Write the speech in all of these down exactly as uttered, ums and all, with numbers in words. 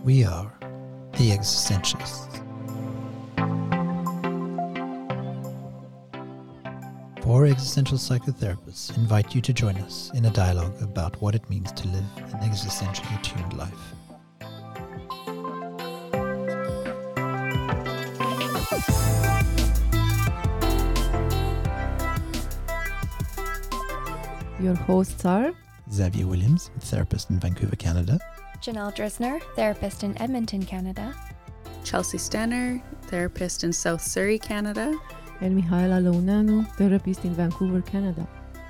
We are the Existentialists. Four existential psychotherapists invite you to join us in a dialogue about what it means to live an existentially attuned life. Your hosts are Xavier Williams, therapist in Vancouver, Canada. Janelle Drisner, therapist in Edmonton, Canada. Chelsea Stenner, therapist in South Surrey, Canada. and Mihaela Lounanu, therapist in Vancouver, Canada.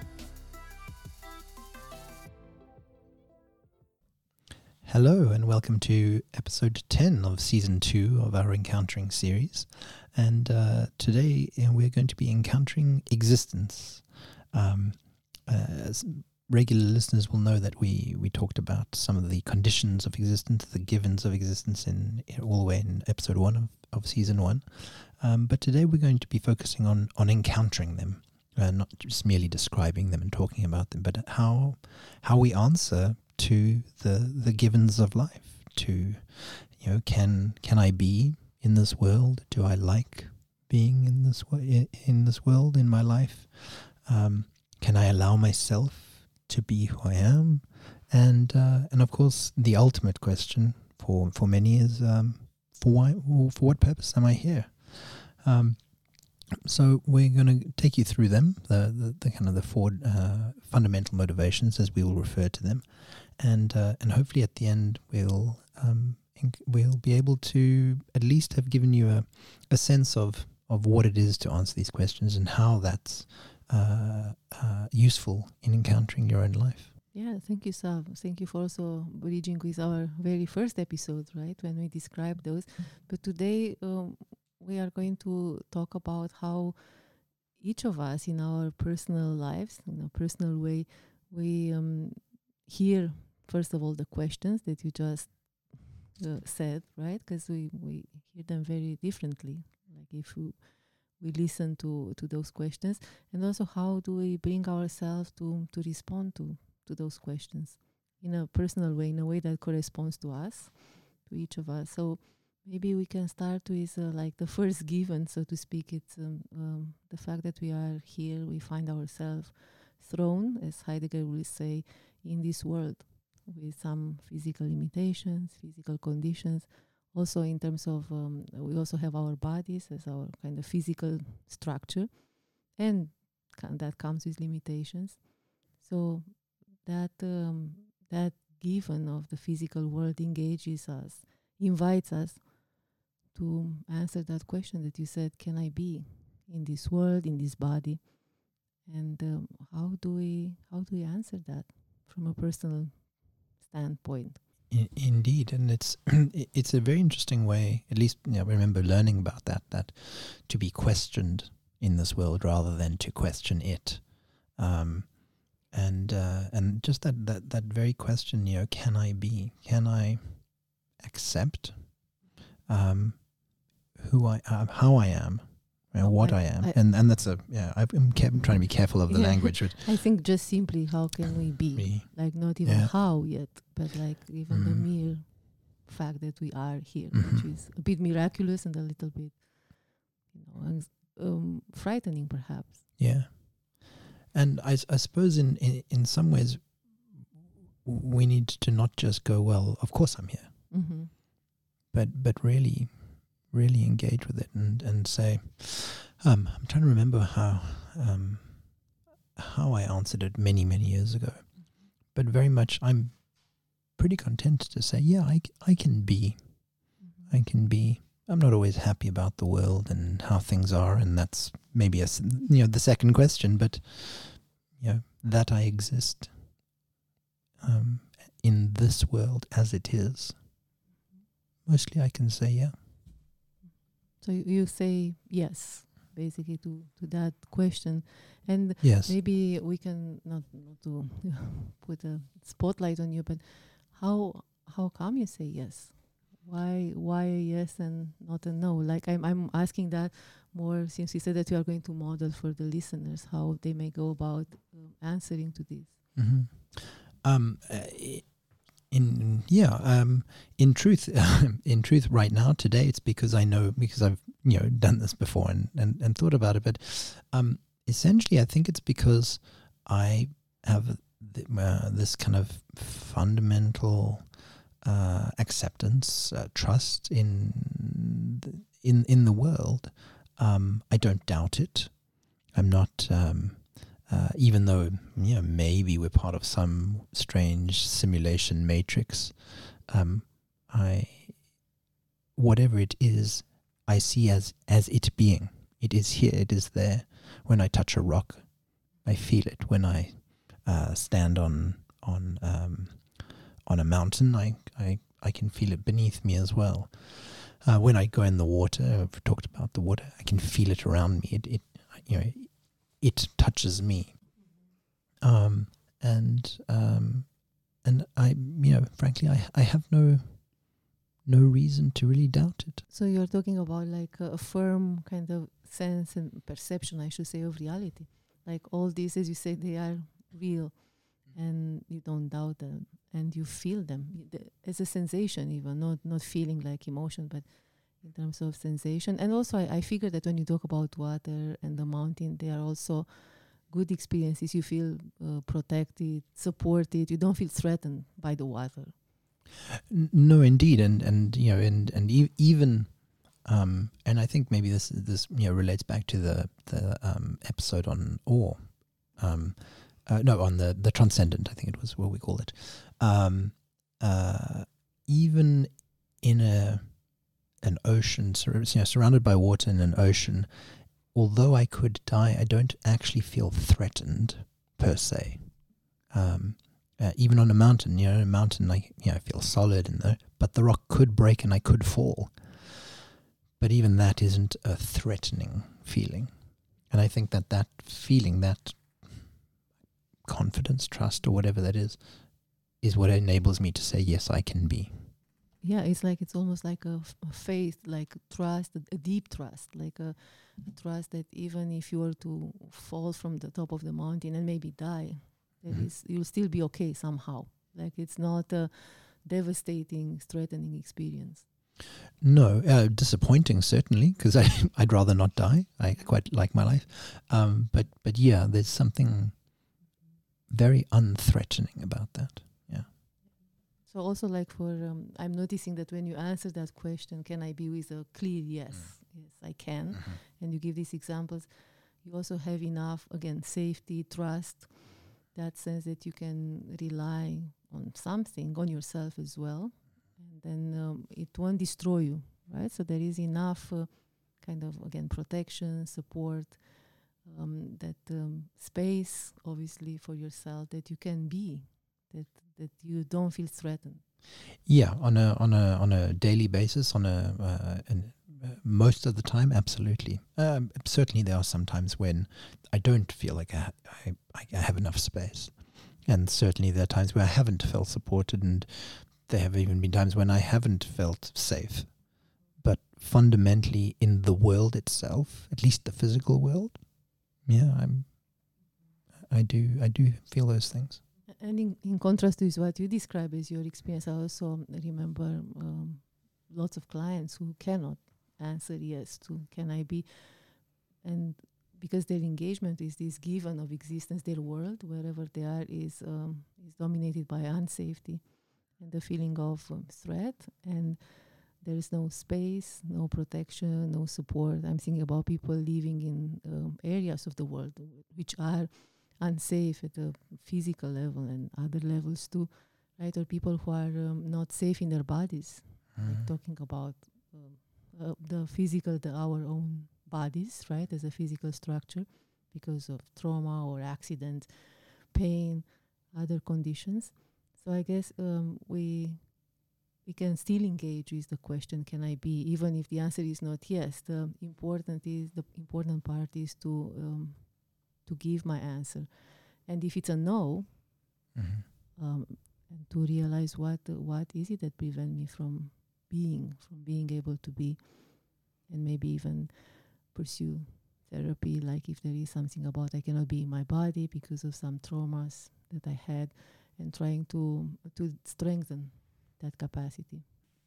Hello and welcome to episode ten of season two of our Encountering series. And uh, today uh, we're going to be encountering existence. Um, uh, as regular listeners will know that we, we talked about some of the conditions of existence, the givens of existence in, in all the way in episode one of, of season one. Um, but today we're going to be focusing on, on encountering them, uh, not just merely describing them and talking about them, but how how we answer to the the givens of life. To, you know, can can I be in this world? Do I like being in this way in this world in my life? Um, can I allow myself to be who I am? And uh, and of course, the ultimate question for for many is um, for why for what purpose am I here? Um, so we're going to take you through them, the, the, the kind of the four uh, fundamental motivations, as we will refer to them, and uh, and hopefully at the end we'll um, inc- we'll be able to at least have given you a, a sense of, of what it is to answer these questions and how that's uh, uh, useful in encountering your own life. Yeah, thank you, Sav. Thank you for also bridging with our very first episode, right, when we described those. But today um, we are going to talk about how each of us in our personal lives, in a personal way, we um, hear, first of all, the questions that you just uh, said, right? Because we, we hear them very differently. Like if we, we listen to, to those questions, and also how do we bring ourselves to, to respond to, to those questions in a personal way, in a way that corresponds to us, to each of us. So maybe we can start with uh, like the first given, so to speak. It's um, um, the fact that we are here, we find ourselves thrown, as Heidegger will say, in this world with some physical limitations, physical conditions. Also in terms of, um, we also have our bodies as our kind of physical structure, and ca- that comes with limitations. So that um, that given of the physical world engages us, invites us to answer that question that you said, can I be in this world, in this body? And um, how do we how do we answer that from a personal standpoint? In, indeed, and it's it's a very interesting way. At least, you know, I remember learning about that. That to be questioned in this world rather than to question it, um, and uh, and just that, that that very question. You know, can I be? Can I accept um, who I am, how I am, you know, what I, I am, I and and that's a yeah. I'm, ca- I'm trying to be careful of the yeah. language. But I think just simply, how can we be? me. Like not even Yeah. how yet, but like even Mm. the mere fact that we are here, Mhm. which is a bit miraculous and a little bit, you know, anx- um, frightening perhaps. Yeah, and I, s- I suppose in, in in some ways w- we need to not just go, well, of course I'm here, Mm-hmm. but but really, really engage with it and and say, um, I'm trying to remember how um, how I answered it many many years ago, but very much I'm pretty content to say, yeah, I, c- I can be, Mm-hmm. I can be. I'm not always happy about the world and how things are, and that's maybe a s- you know the second question, but you know that I exist um, in this world as it is. Mostly, I can say, yeah. So you, you say yes, basically to, to that question, and Yes. maybe we can not, not to put a spotlight on you, but how how come you say yes? Why why a yes and not a no? Like I'm I'm asking that more since you said that you are going to model for the listeners how they may go about um, answering to this. Mm-hmm. Um, uh, i- In yeah, um, in truth, in truth, right now, today, it's because I know, because I've you know done this before and, and, and thought about it. But um, essentially, I think it's because I have th- uh, this kind of fundamental uh, acceptance, uh, trust in the, in in the world. Um, I don't doubt it. I'm not. Um, Uh, even though, you know, maybe we're part of some strange simulation matrix, um, I, whatever it is, I see as, as it being. It is here, it is there. When I touch a rock, I feel it. When I uh, stand on on um, on a mountain, I, I, I can feel it beneath me as well. Uh, when I go in the water, I've talked about the water, I can feel it around me. It, it you know, it touches me, um, and um, and I, you know, frankly, I I have no no reason to really doubt it. So you're talking about like a, a firm kind of sense and perception, I should say, of reality. Like all these, as you say, they are real, and you don't doubt them, and you feel them. Y- the- It's a sensation, even not not feeling like emotion, but in terms of sensation. And also, I, I figure that when you talk about water and the mountain, they are also good experiences. You feel uh, protected, supported. You don't feel threatened by the water. N- No, indeed, and and you know, and and e- even, um, and I think maybe this this you know relates back to the the um, episode on awe, um, uh, no, on the the transcendent. I think it was what we called it. Um, uh, even in a an ocean, sur- you know, surrounded by water in an ocean, although I could die, I don't actually feel threatened per se. Um, uh, even on a mountain, you know, a mountain, I you know, I feel solid, and the, but the rock could break and I could fall. But even that isn't a threatening feeling, and I think that that feeling, that confidence, trust, or whatever that is, is what enables me to say yes, I can be. Yeah, it's like it's almost like a, f- a faith, like trust, a, a deep trust, like a, a trust that even if you were to fall from the top of the mountain and maybe die, there Mhm. is you'll still be okay somehow. Like it's not a devastating, threatening experience. No, uh, disappointing certainly, because I I'd rather not die. I quite like my life, um, but but yeah, there's something very unthreatening about that. Yeah. So also like for, um, I'm noticing that when you answer that question, can I be with a clear yes, yes, I can, and you give these examples, you also have enough, again, safety, trust, that sense that you can rely on something, on yourself as well, and then um, it won't destroy you, right? So there is enough uh, kind of, again, protection, support, um, that um, space, obviously, for yourself, that you can be, that that you don't feel threatened. Yeah, on a on a on a daily basis, on a uh, and uh, most of the time, absolutely. Um, certainly, there are some times when I don't feel like I, ha- I I have enough space, and certainly there are times where I haven't felt supported, and there have even been times when I haven't felt safe. But fundamentally, in the world itself, at least the physical world, yeah, I'm. I do. I do feel those things. And in, in contrast to what you describe as your experience, I also remember um, lots of clients who cannot answer yes to can I be, and because their engagement is this given of existence, their world, wherever they are, is um, is dominated by unsafety and the feeling of um, threat, and there is no space, no protection, no support. I'm thinking about people living in um, areas of the world w- which are unsafe at a physical level and other levels too, right? Or people who are um, not safe in their bodies, like talking about um, uh, the physical, the our own bodies, right, as a physical structure because of trauma or accident, pain, other conditions. So I guess um, we we can still engage with the question, can I be, even if the answer is not yes. The important is the important part is to um, to give my answer, and if it's a no, Mhm. um, and to realize what uh, what is it that prevent me from being, from being able to be, and maybe even pursue therapy. Like if there is something about I cannot be in my body because of some traumas that I had, and trying to to strengthen that capacity.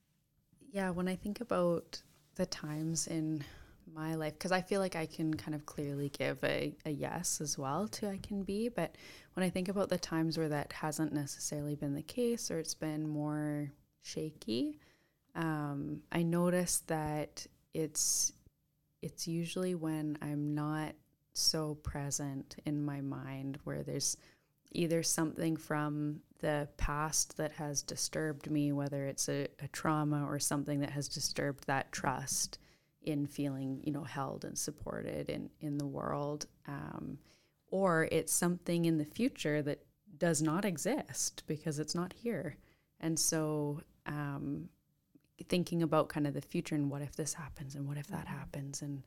Yeah, when I think about the times in my life, because I feel like I can kind of clearly give a, a yes as well to I can be, but when I think about the times where that hasn't necessarily been the case, or it's been more shaky, um, I notice that it's it's usually when I'm not so present in my mind, where there's either something from the past that has disturbed me, whether it's a, a trauma or something that has disturbed that trust in feeling, you know, held and supported in, in the world, um, or it's something in the future that does not exist because it's not here. And so um, thinking about kind of the future and what if this happens and what if that happens, and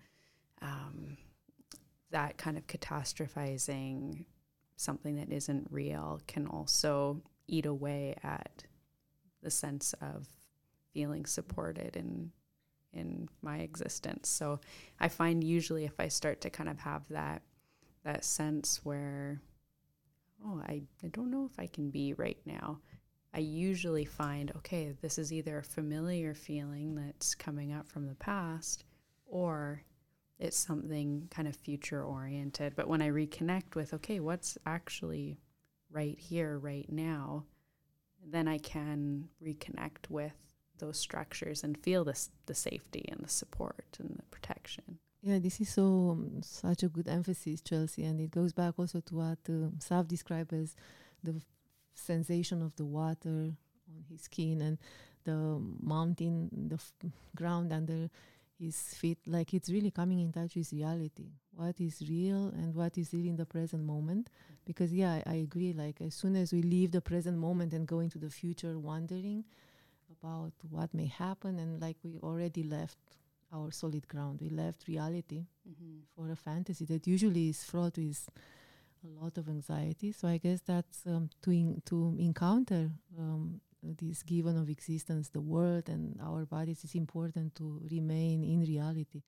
um, that kind of catastrophizing something that isn't real can also eat away at the sense of feeling supported in in my existence. So I find usually if I start to kind of have that that sense where, oh, I, I don't know if I can be right now, I usually find, okay, this is either a familiar feeling that's coming up from the past, or it's something kind of future oriented. But when I reconnect with, okay, what's actually right here, right now, then I can reconnect with those structures and feel this, the safety and the support and the protection. Yeah, this is so um, such a good emphasis, Chelsea, and it goes back also to what uh, Sav described as the f- sensation of the water on his skin and the mountain, the f- ground under his feet. Like, it's really coming in touch with reality, what is real and what is really in the present moment. Because yeah, I, I agree, like as soon as we leave the present moment and go into the future wondering about what may happen, and like we already left our solid ground, we left reality Mm-hmm. for a fantasy that usually is fraught with a lot of anxiety. So I guess that's um, to in, to encounter um, this given of existence, the world and our bodies, it's important to remain in reality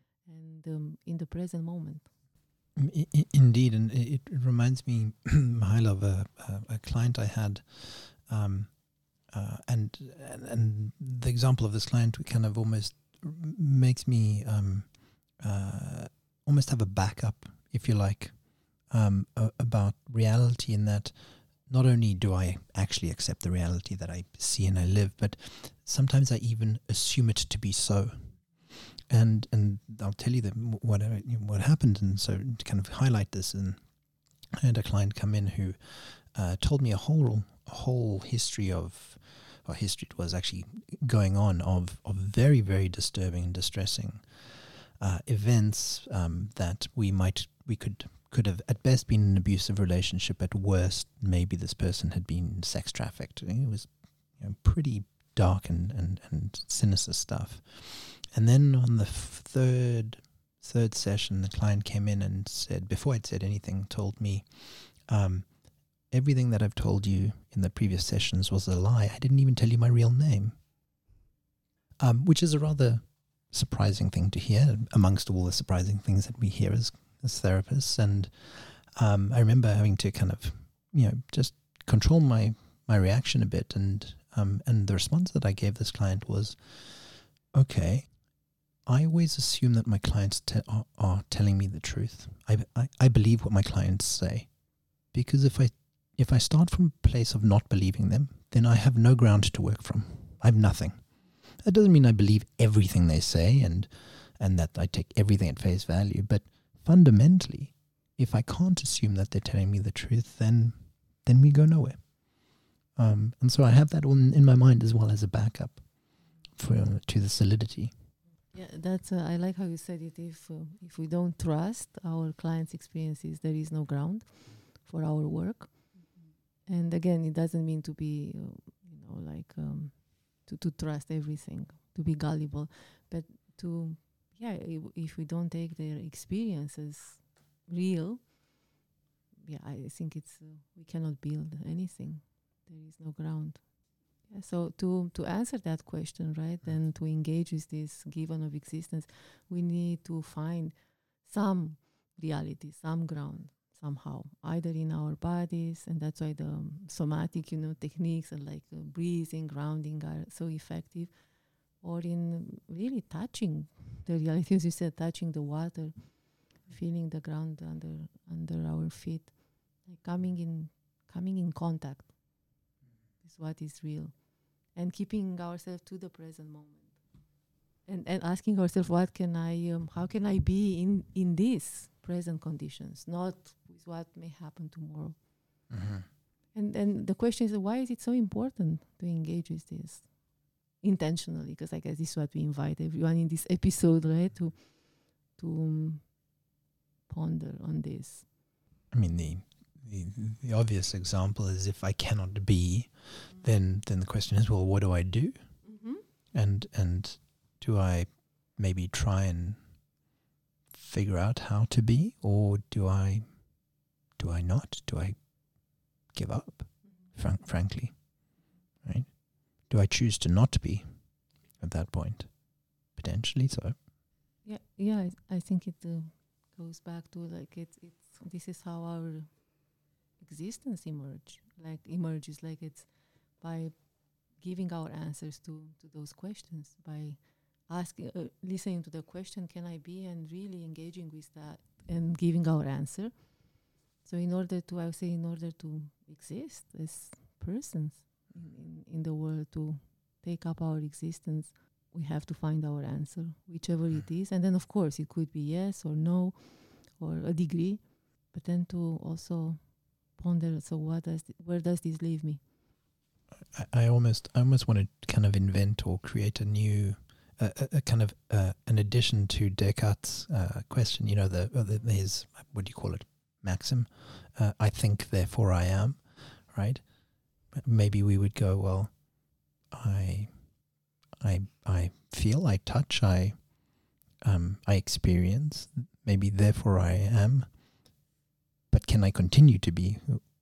and um, in the present moment. I- I- Indeed, and it, it reminds me, Mihail, of a, a, a client I had, um, uh, and, and and the example of this client kind of almost r- makes me um, uh, almost have a backup, if you like, um, a, about reality. In that, not only do I actually accept the reality that I see and I live, but sometimes I even assume it to be so. And and I'll tell you that what what happened, and so to kind of highlight this, and I had a client come in who uh, told me a whole a whole history of, or history it was actually going on of of very very disturbing and distressing uh, events um, that we might we could could have at best been an abusive relationship, at worst maybe this person had been sex trafficked. It was, you know, pretty dark and and and sinister stuff. And then on the f- third third session, the client came in and said, before I'd said anything, told me, um, everything that I've told you in the previous sessions was a lie. I didn't even tell you my real name, um, which is a rather surprising thing to hear amongst all the surprising things that we hear as, as therapists. And um, I remember having to kind of, you know, just control my, my reaction a bit. And, um, and the response that I gave this client was, okay, I always assume that my clients te- are, are telling me the truth. I, I, I believe what my clients say, because if I if I start from a place of not believing them, then I have no ground to work from. I have nothing. That doesn't mean I believe everything they say and and that I take everything at face value. But fundamentally, if I can't assume that they're telling me the truth, then then we go nowhere. Um, and so I have that on, in my mind as well as a backup for uh, to the solidity. Yeah, that's. Uh, I like how you said it. If uh, if we don't trust our clients' experiences, there is no ground for our work. Mm-hmm. And again, it doesn't mean to be, uh, you know, like um, to to trust everything, to be gullible, but to, yeah, if, if we don't take their experiences real, yeah, I think it's uh, we cannot build anything. There is no ground. So to, to answer that question, right, and to engage with this given of existence, we need to find some reality, some ground, somehow, either in our bodies, and that's why the um, somatic, you know, techniques and like uh, breathing, grounding are so effective, or in really touching the reality, as you said, touching the water, feeling the ground under under our feet, like coming in coming in contact is what is real, and keeping ourselves to the present moment, and and asking ourselves, what can I, um, how can I be in in these present conditions, not with what may happen tomorrow. Mm-hmm. And and the question is, why is it so important to engage with this intentionally? Because I guess this is what we invite everyone in this episode, right? To to um, ponder on this. I mean, the, the the obvious example is if I cannot be, mm-hmm. then then the question is, well, what do I do? Mm-hmm. And and do I maybe try and figure out how to be, or do I do I not? Do I give up? Mm-hmm. Frank, frankly, right? Do I choose to not be at that point? Potentially so. Yeah, yeah. I, I think it uh, goes back to like it's it's this is how our existence emerge. Like emerges like it's by giving our answers to to those questions, by asking, uh, listening to the question, can I be, and really engaging with that and giving our answer. So in order to, I would say, in order to exist as persons in, in, in the world, to take up our existence, we have to find our answer, whichever it is. And then, of course, it could be yes or no or a degree, but then to also ponder, so what does, th- where does this leave me? I, I almost, I almost want to kind of invent or create a new A, a, a kind of uh, an addition to Descartes' uh, question, you know, the, uh, the his, what do you call it, maxim? Uh, I think, therefore I am, right? Maybe we would go, well, I, I, I feel, I touch, I, um, I experience. Maybe therefore I am. But can I continue to be?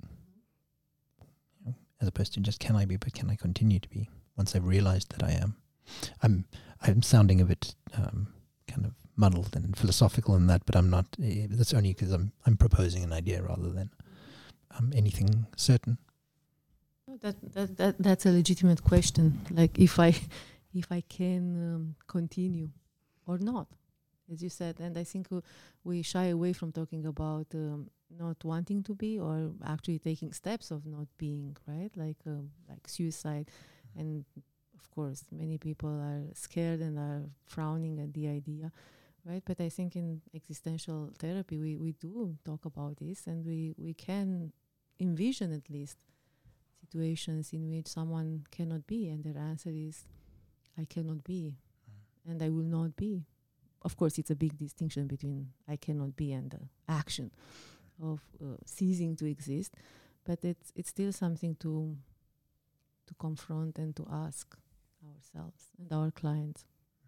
As opposed to just can I be, but can I continue to be once I've realized that I am? I'm I'm sounding a bit um, kind of muddled and philosophical in that, but I'm not. Uh, that's only because I'm I'm proposing an idea rather than um, anything certain. No, that, that that that's a legitimate question. Like if I if I can um, continue or not, as you said, and I think uh, we shy away from talking about um, not wanting to be or actually taking steps of not being, right? Like um, like suicide, and of course, many people are scared and are frowning at the idea, right? But I think in existential therapy, we, we do talk about this, and we, we can envision at least situations in which someone cannot be, and their answer is, I cannot be, mm. and I will not be. Of course, it's a big distinction between I cannot be and the action of uh, ceasing to exist, but it's it's still something to to confront and to ask ourselves and our clients.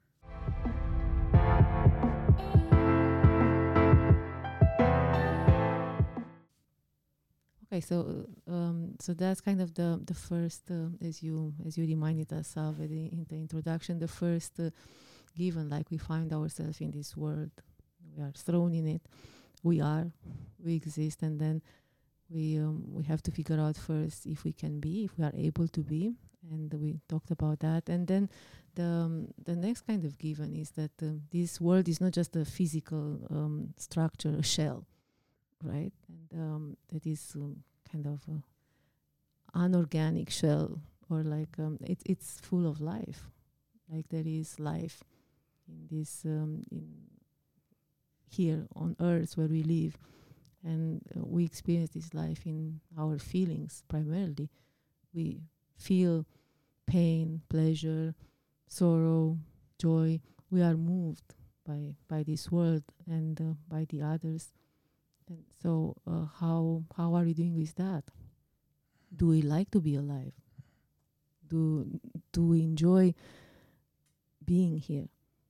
Okay, so uh, um, so that's kind of the the first, uh, as you as you reminded us of in the, in the introduction, the first uh, given, like we find ourselves in this world, we are thrown in it, we are, we exist, and then we um, we have to figure out first if we can be, if we are able to be. And we talked about that. And then the um, the next kind of given is that um, this world is not just a physical um, structure, a shell, right? And um, that is um, kind of an unorganic shell, or like um, it, it's full of life. Like there is life in this, um, in here on Earth where we live. And uh, we experience this life in our feelings primarily. We feel pain, pleasure, sorrow, joy. We are moved by by this world and uh, by the others. And so, uh, how how are we doing with that? Do we like to be alive? Do do we enjoy being here?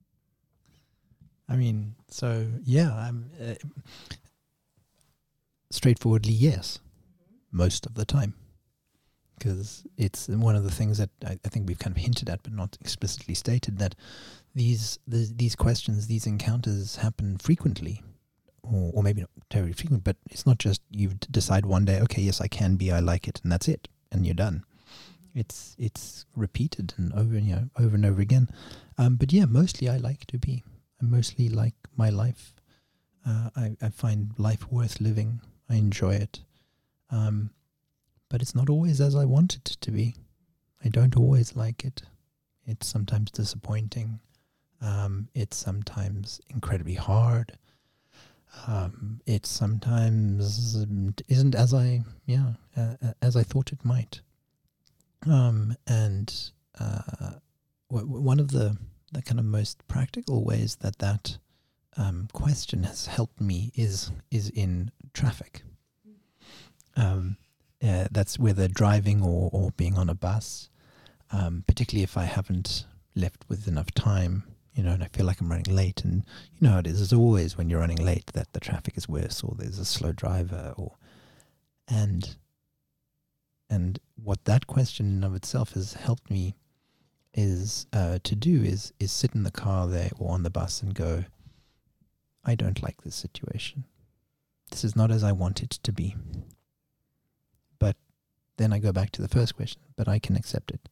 I mean, so yeah, I'm uh, straightforwardly yes, mm-hmm. most of the time. Because it's one of the things that I, I think we've kind of hinted at, but not explicitly stated, that these the, these questions, these encounters happen frequently or, or maybe not terribly frequent, but it's not just you d- decide one day, okay, yes, I can be, I like it, and that's it, and you're done. It's it's repeated and over, you know, over and over again. Um, but yeah, mostly I like to be. I mostly like my life. Uh, I, I find life worth living. I enjoy it. Um, but it's not always as I want it to be. I don't always like it. It's sometimes disappointing. Um, it's sometimes incredibly hard. Um, it sometimes isn't as I, yeah, uh, as I thought it might. Um, and uh, w- w- one of the, the kind of most practical ways that that um, question has helped me is is in traffic. Um, uh, that's whether driving or, or being on a bus, um, particularly if I haven't left with enough time, you know, and I feel like I'm running late. And you know how it is, it's always when you're running late that the traffic is worse or there's a slow driver or, and And what that question in of itself has helped me is uh, to do is is sit in the car there or on the bus and go, I don't like this situation. This is not as I want it to be. But then I go back to the first question, but I can accept it.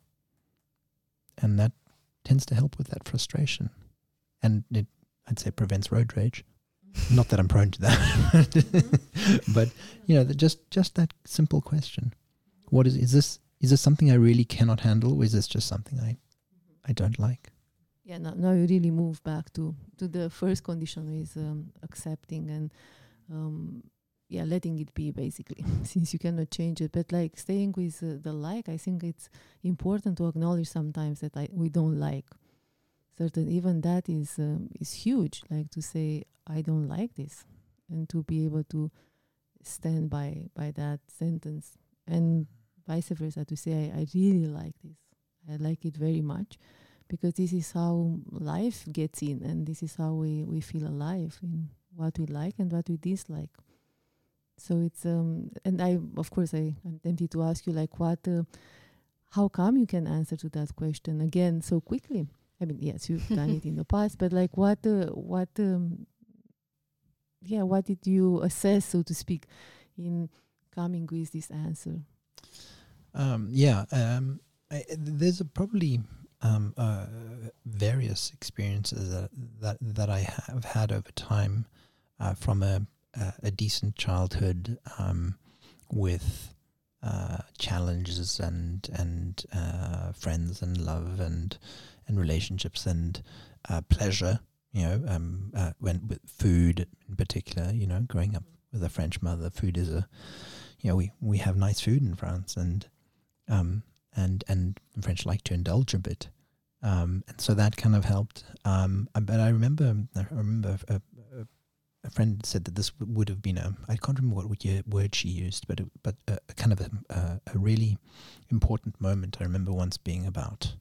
And that tends to help with that frustration. And it, I'd say, prevents road rage. Not that I'm prone to that. But, you know, the, just just that simple question. What is is this? Is this something I really cannot handle, or is this just something I, I don't like? Yeah, now, now you really move back to, to the first condition is um, accepting and um, yeah, letting it be basically, since you cannot change it. But like staying with uh, the like, I think it's important to acknowledge sometimes that I we don't like certain. Even that is um, is huge. Like to say I don't like this, and to be able to stand by by that sentence. And vice versa, to say I, I really like this, I like it very much, because this is how life gets in, and this is how we, we feel alive in what we like and what we dislike. So it's um and I of course I, I'm tempted to ask you like what uh, how come you can answer to that question again so quickly? I mean, yes, you've done it in the past, but like what uh, what um, yeah what did you assess, so to speak, in coming with this answer? Um, yeah, um, I, there's a probably um, uh, various experiences that, that that I have had over time, uh, from a, a a decent childhood um, with uh, challenges and and uh, friends and love and and relationships and uh, pleasure. You know, um, uh, when with food in particular. You know, growing up with a French mother, food is a you know we we have nice food in France, and Um, and and the French like to indulge a bit, um, and so that kind of helped. Um, but I remember, I remember a, a, a friend said that this w- would have been a, I can't remember what year, word she used, but it, but a, a kind of a, a, a really important moment. I remember once being about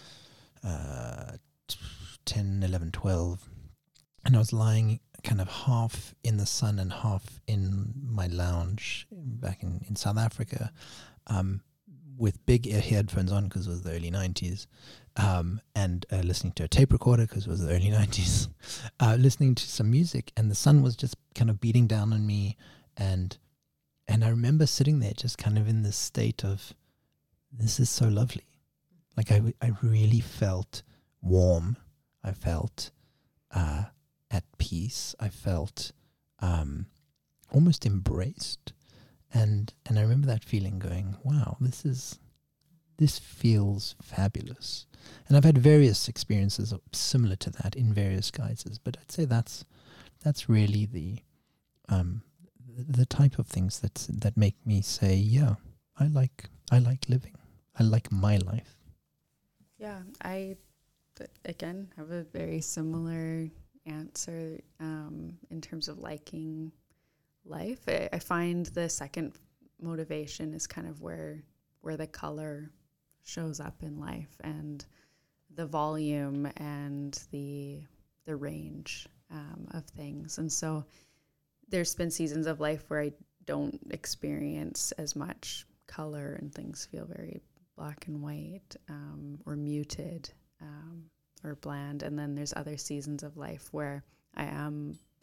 uh, ten, eleven, twelve, and I was lying kind of half in the sun and half in my lounge back in, in South Africa, um, with big ear headphones on because it was the early nineties, um, and uh, listening to a tape recorder because it was the early nineties, uh, listening to some music, and the sun was just kind of beating down on me, and and I remember sitting there just kind of in this state of, this is so lovely. Like I, I really felt warm. I felt uh, at peace. I felt um, almost embraced. And and I remember that feeling going, wow, this is, this feels fabulous. And I've had various experiences similar to that in various guises, but I'd say that's that's really the um, the type of things that that make me say, yeah, I like I like living. I like my life. Yeah, I again have a very similar answer um, in terms of liking life. I, I find the second motivation is kind of where where the color shows up in life, and the volume and the the range um, of things. And so there's been seasons of life where I don't experience as much color and things feel very black and white, um, or muted, um, or bland. And then there's other seasons of life where I am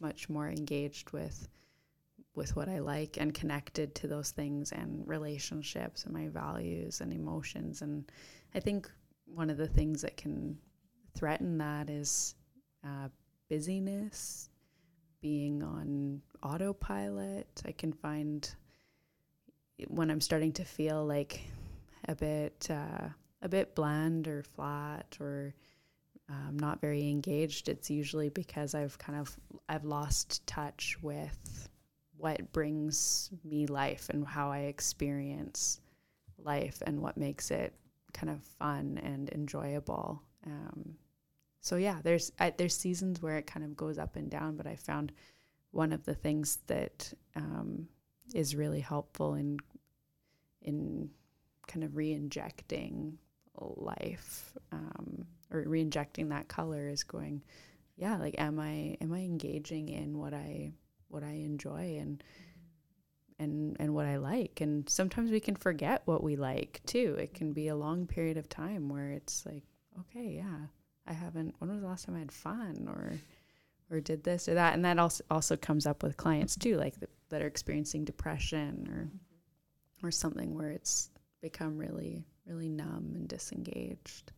much more engaged with with what I like and connected to those things and relationships and my values and emotions. And I think one of the things that can threaten that is uh, busyness, being on autopilot. I can find when I'm starting to feel like a bit uh, a bit bland or flat or um, not very engaged, it's usually because I've kind of I've lost touch with what brings me life and how I experience life and what makes it kind of fun and enjoyable. Um, so yeah, there's I, there's seasons where it kind of goes up and down, but I found one of the things that um, is really helpful in in kind of re-injecting life um, or re-injecting that color is going, yeah, like am I am I engaging in what I what I enjoy and and and what I like. And sometimes we can forget what we like too. It can be a long period of time where it's like, okay, yeah, I haven't, when was the last time I had fun or or did this or that? And that also also comes up with clients too, like the, that are experiencing depression or or something where it's become really, really numb and disengaged.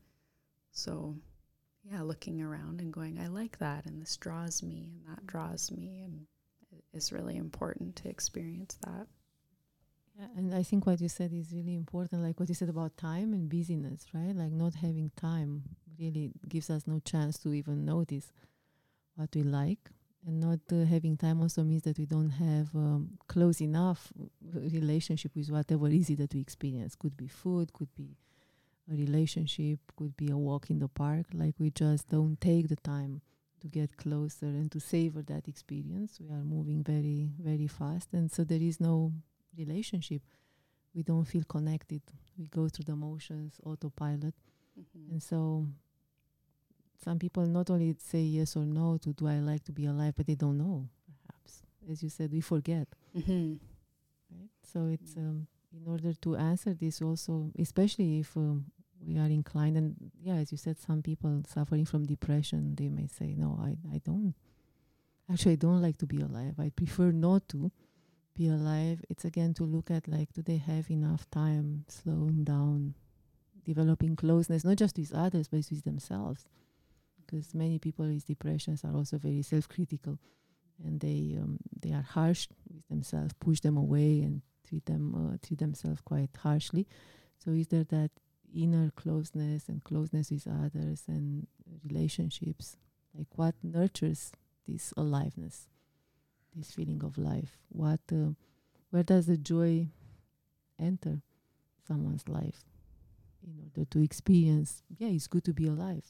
So yeah, looking around and going, I like that, and this draws me, and that draws me, and it's really important to experience that. Yeah, and I think what you said is really important, like what you said about time and busyness, right? Like not having time really gives us no chance to even notice what we like. And not uh, having time also means that we don't have um, close enough relationship with whatever is it that we experience. Could be food, could be a relationship, could be a walk in the park. Like we just don't take the time to get closer and to savor that experience. We are moving very, very fast. And so there is no relationship. We don't feel connected. We go through the motions, autopilot. Mm-hmm. And so some people not only say yes or no to do I like to be alive, but they don't know, perhaps. As you said, we forget. Mm-hmm. Right? So it's um, in order to answer this also, especially if um, we are inclined, and yeah, as you said, some people suffering from depression, they may say, no, I, I don't. Actually, I don't like to be alive. I prefer not to be alive. It's again to look at, like, do they have enough time slowing down, developing closeness, not just with others, but with themselves. Because many people with depressions are also very self-critical, and they um, they are harsh with themselves, push them away, and treat them uh, treat themselves quite harshly. So is there that inner closeness and closeness with others and relationships? Like what nurtures this aliveness, this feeling of life? What, uh, where does the joy enter someone's life in order to experience? Yeah, it's good to be alive.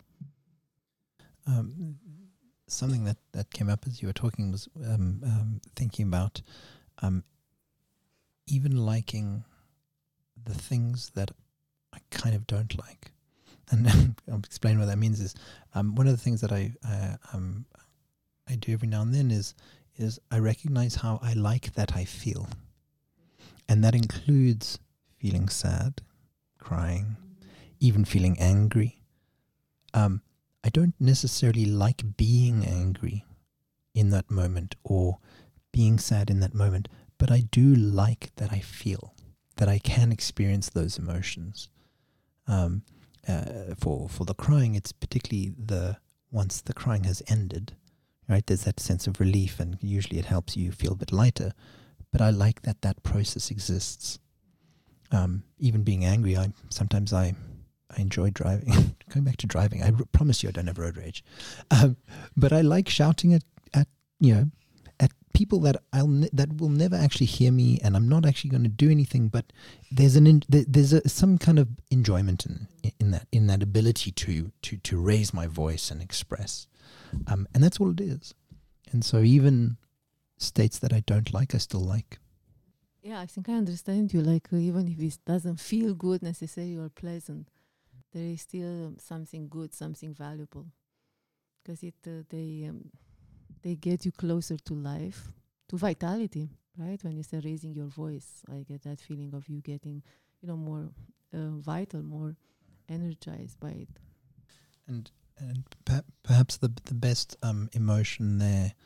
Um, something that, that came up as you were talking was um, um, thinking about um, even liking the things that I kind of don't like. And I'll explain what that means is um, one of the things that I uh, um, I do every now and then is is I recognize how I like that I feel. And that includes feeling sad, crying, even feeling angry. Um, I don't necessarily like being angry in that moment or being sad in that moment, but I do like that I feel, that I can experience those emotions. Um, uh, for for the crying, it's particularly the once the crying has ended, right? There's that sense of relief, and usually it helps you feel a bit lighter. But I like that that process exists. Um, even being angry, I sometimes I. I enjoy driving. Going back to driving, I r- promise you I don't have road rage. Um, but I like shouting at, at, you know, at people that I'll ne- that will never actually hear me, and I'm not actually going to do anything, but there's an in, th- there's a, some kind of enjoyment in, in that in that ability to to to raise my voice and express. Um, and that's all it is. And so even states that I don't like, I still like. Yeah, I think I understand you. Like uh, even if it doesn't feel good necessarily or pleasant, there is still um, something good, something valuable, because it uh, they um, they get you closer to life, to vitality, right? When you say raising your voice, I get that feeling of you getting, you know, more uh, vital, more energized by it. And and per- perhaps the the best um, emotion there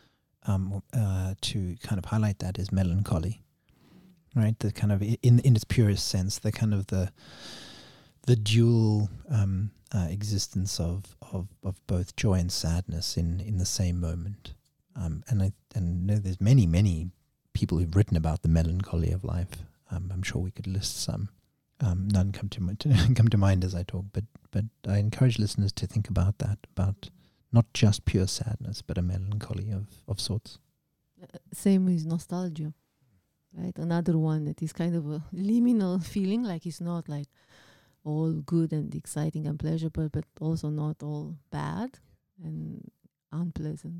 um, uh, to kind of highlight that is melancholy, right? The kind of in in its purest sense, the kind of the the dual um, uh, existence of, of of both joy and sadness in in the same moment. Um, and I and know there's many many people who've written about the melancholy of life. Um, I'm sure we could list some. Um, none come to, to come to mind as I talk, but but I encourage listeners to think about that, about not just pure sadness, but a melancholy of, of sorts. Uh, Same with nostalgia, right? Another one that is kind of a liminal feeling, like it's not like all good and exciting and pleasurable, but also not all bad and unpleasant.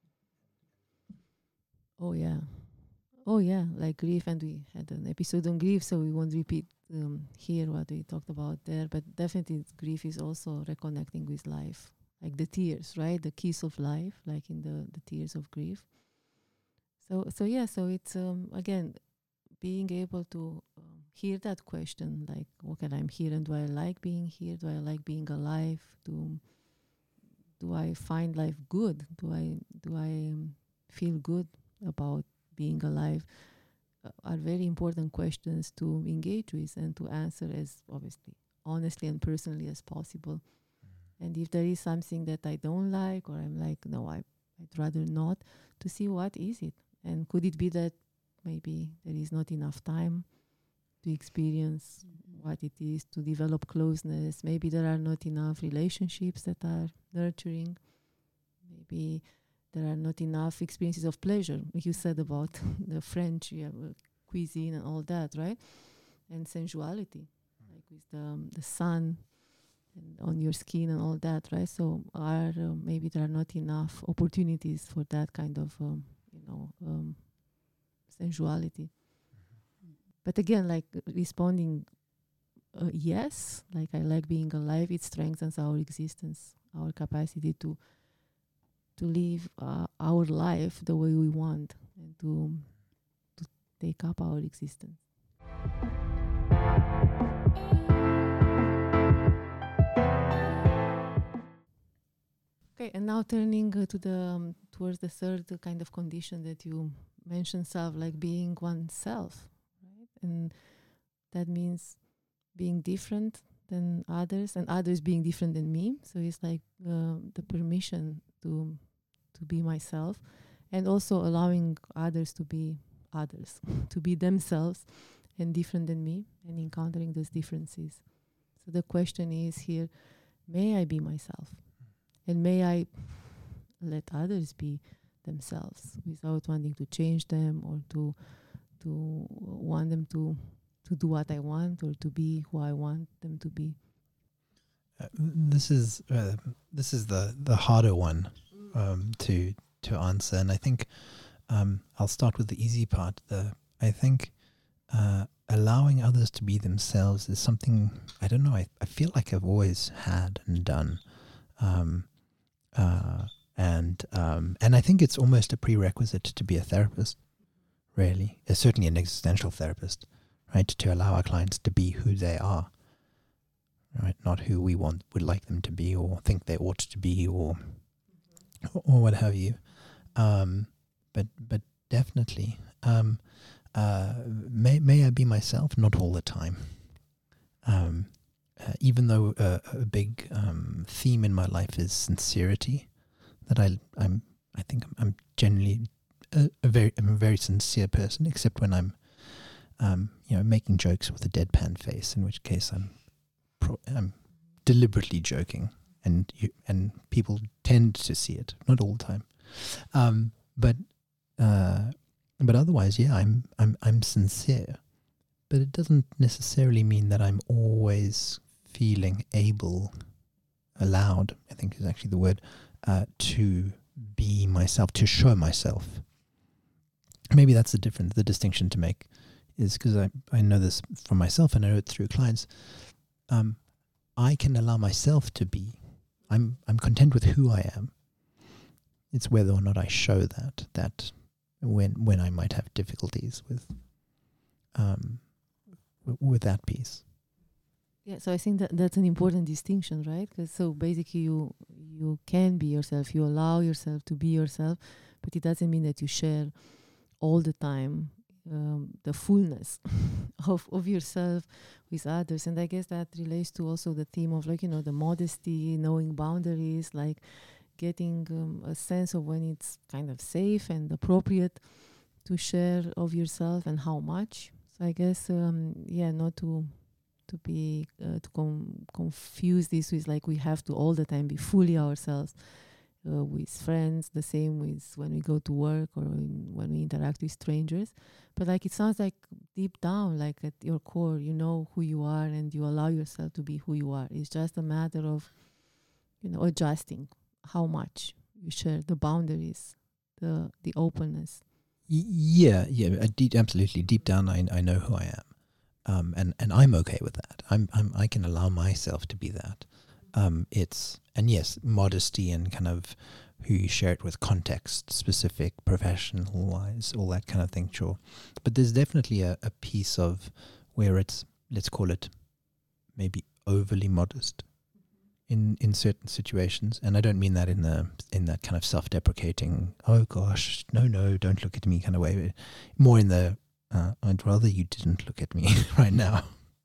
Oh yeah. Oh yeah, like grief, and we had an episode on grief, so we won't repeat um, here what we talked about there, but definitely grief is also reconnecting with life, like the tears, right? The kiss of life, like in the, the tears of grief. So so yeah, so it's um, again being able to um, hear that question, like, okay, I'm here, and do I like being here? Do I like being alive? Do do I find life good? Do I do I um, feel good about being alive? Uh, are very important questions to engage with and to answer as obviously honestly and personally as possible. Mm. And if there is something that I don't like, or I'm like, no, I, I'd rather not, to see what is it. And could it be that maybe there is not enough time to experience mm-hmm. what it is to develop closeness? Maybe there are not enough relationships that are nurturing. Maybe there are not enough experiences of pleasure. You said about the French yeah, cuisine and all that, right? And sensuality, like with the, um, the sun and on your skin and all that, right? So are uh, maybe there are not enough opportunities for that kind of, um, you know, um, sensuality. Mm-hmm. But again, like responding, uh, yes, like I like being alive, it strengthens our existence, our capacity to to live uh, our life the way we want, and to to take up our existence. Okay, and now turning uh, to the um, towards the third uh, kind of condition that you mentioned, self, like being oneself, right? And that means being different than others, and others being different than me. So it's like uh, the permission to to be myself, and also allowing others to be others, to be themselves and different than me, and encountering those differences. So the question is here, may I be myself? And may I let others be themselves without wanting to change them, or to to want them to to do what I want, or to be who I want them to be. Uh, this is uh, this is the the harder one um, to to answer, and I think um, I'll start with the easy part. The I think uh, allowing others to be themselves is something I don't know. I, I feel like I've always had and done, um, uh, and um, and I think it's almost a prerequisite to be a therapist. Really, uh, certainly an existential therapist, right? To allow our clients to be who they are. Right, not who we want would like them to be, or think they ought to be, or mm-hmm. or what have you. Um, but but definitely, um, uh, may may I be myself? Not all the time. Um, uh, even though uh, a big um, theme in my life is sincerity, that I I'm I think I'm, I'm generally a, a very I'm a very sincere person, except when I'm um, you know making jokes with a deadpan face, in which case I'm. I'm deliberately joking, and you, and people tend to see it, not all the time, um, but uh, but otherwise, yeah, I'm I'm I'm sincere, but it doesn't necessarily mean that I'm always feeling able, allowed, I think is actually the word, uh, to be myself, to show myself. Maybe that's the difference, the distinction to make, is because I I know this from myself, and I know it through clients. Um, I can allow myself to be. I'm I'm content with who I am. It's whether or not I show that that when when I might have difficulties with um w- with that piece. Yeah, so I think that that's an important distinction, right? Because so basically you you can be yourself, you allow yourself to be yourself, but it doesn't mean that you share all the time um, the fullness of, of yourself with others. And I guess that relates to also the theme of, like, you know, the modesty, knowing boundaries, like getting um, a sense of when it's kind of safe and appropriate to share of yourself and how much. So I guess, um, yeah, not to to be uh, to com- confuse this with like we have to all the time be fully ourselves uh, with friends. The same with when we go to work or in, when we interact with strangers. But like it sounds like deep down, like at your core, you know who you are and you allow yourself to be who you are. It's just a matter of, you know, adjusting how much you share, the boundaries, the the openness. Y- yeah, yeah, uh, deep, absolutely. Deep down, I I know who I am. Um, and, and I'm okay with that. I'm, I'm I can allow myself to be that. Um, it's and yes, modesty and kind of who you share it with, context, specific, professional wise, all that kind of thing. Sure, but there's definitely a, a piece of where it's, let's call it, maybe overly modest in in certain situations, and I don't mean that in the in that kind of self-deprecating, oh gosh, no, no, don't look at me kind of way. More in the Uh, I'd rather you didn't look at me right now.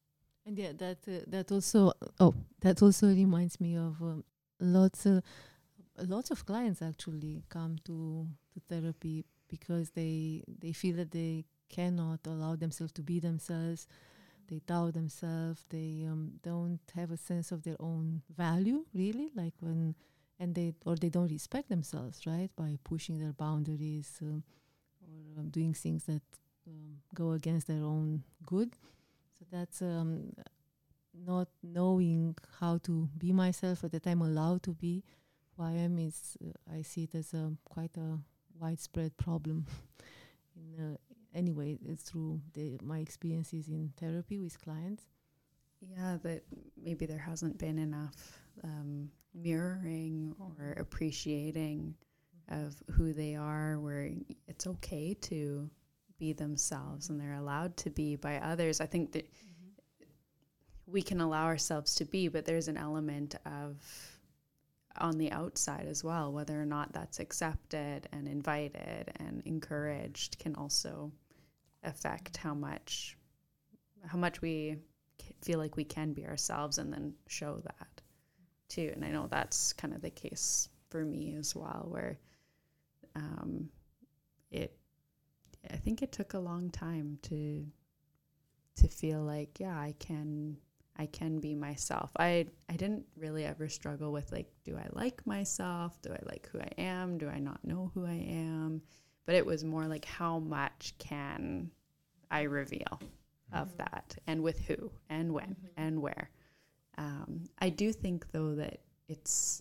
And yeah, that uh, that also oh that also reminds me of um, lots of lots of clients actually come to to therapy because they they feel that they cannot allow themselves to be themselves. They doubt themselves. They um, don't have a sense of their own value, really. Like when and they or they don't respect themselves, right, by pushing their boundaries um, or um, doing things that Um, go against their own good. So that's um, not knowing how to be myself at the time, allowed to be who I am. Is uh, I see it as a quite a widespread problem. in uh, anyway, it's through the, my experiences in therapy with clients. Yeah, that maybe there hasn't been enough um, mirroring or appreciating of who they are, where it's okay to be themselves and they're allowed to be by others. I think that mm-hmm. we can allow ourselves to be, but there's an element of on the outside as well, whether or not that's accepted and invited and encouraged can also affect how much how much we feel like we can be ourselves and then show that too. And I know that's kind of the case for me as well, where um, it I think it took a long time to to feel like, yeah, I can I can be myself. I I didn't really ever struggle with like, do I like myself? Do I like who I am? Do I not know who I am? But it was more like, how much can I reveal mm-hmm. of that, and with who and when mm-hmm. and where? Um, I do think though that it's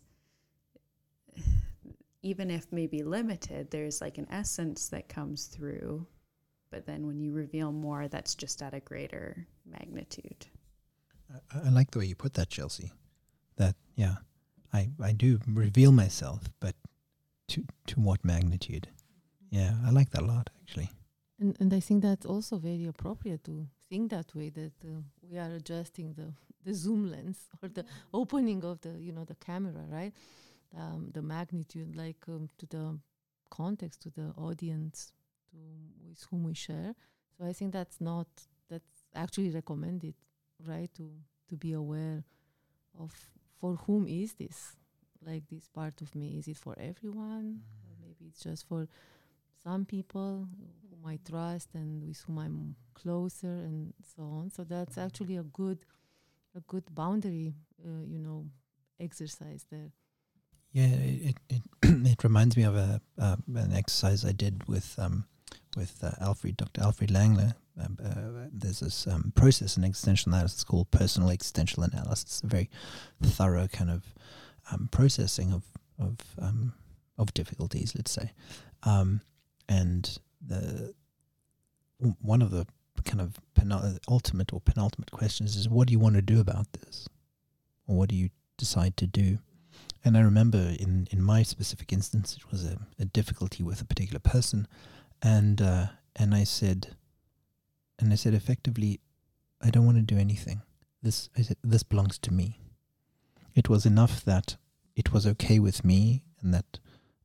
even if maybe limited, there's like an essence that comes through, but then when you reveal more, that's just at a greater magnitude. I, I like the way you put that, Chelsea. That, yeah, I, I do reveal myself, but to to what magnitude? Yeah, I like that a lot, actually. And and I think that's also very appropriate to think that way, that uh, we are adjusting the, the zoom lens or the opening of the, you know, the camera, right? Um, the magnitude, like um, to the context, to the audience, to with whom we share. So I think that's not that's actually recommended, right? To to be aware of for whom is this, like this part of me. Is it for everyone, or maybe it's just for some people whom I trust and with whom I'm closer, and so on. So that's actually a good a good boundary, uh, you know, exercise there. Yeah, it it, it reminds me of a uh, an exercise I did with um with uh, Alfred, Doctor Alfred Langler. Um, uh, there's this um, process in existential analysis called personal existential analysis. It's a very thorough kind of um, processing of of um, of difficulties, let's say, um, and the one of the kind of penul- ultimate or penultimate questions is, what do you want to do about this, or what do you decide to do? And I remember in, in my specific instance, it was a, a difficulty with a particular person, and uh, and I said, and I said effectively, I don't want to do anything. This I said, this belongs to me. It was enough that it was okay with me, and that